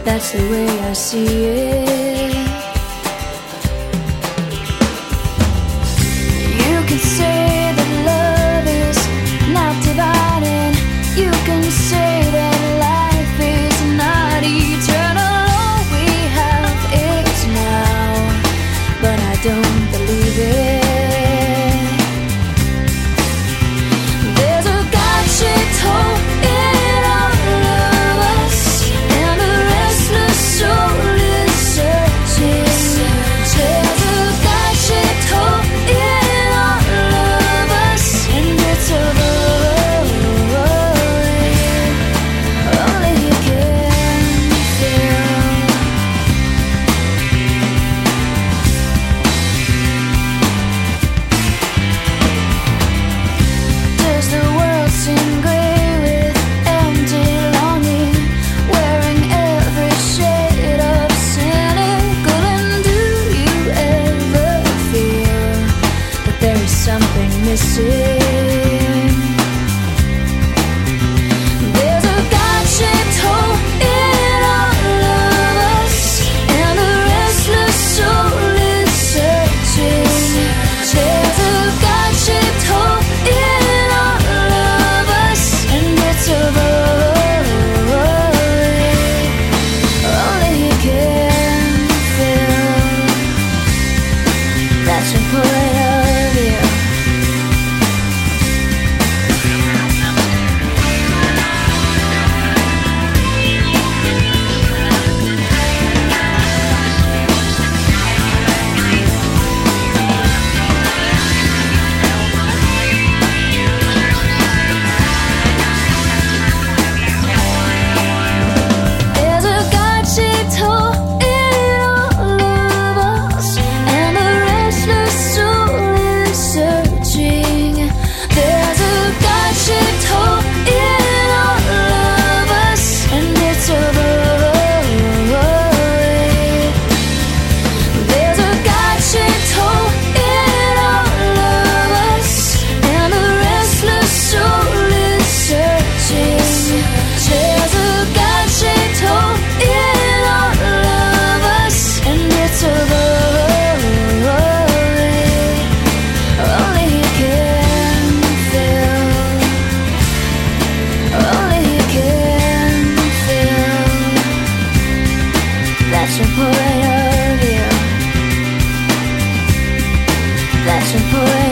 That's the way I see it. You can say that love is not dividing. You can say that life is not eternal. All we have is now, but I don't believe it. There's a God-shaped hole in all of us, and a restless soul is searching. There's a God-shaped hole in all of us, and it's a void only you can fill. Does the world seem gray with empty longing, wearing every shade of cynical? And do you ever feel that there is something missing? There's a God-shaped hole in all of us, and a restless soul is searching. There's a God-shaped hole in all of us, and it's a void only he can fill. That's the point of view. There's a God-shaped hole in all of us, and a restless soul is searching. There's a God-shaped hole in all of us, and it's a void. There's a God-shaped hole in all of us, and a restless soul is searching. There's a God-shaped hole in all of us, and it's a void only he can fill. Only he can fill. That's the point of view. That's the point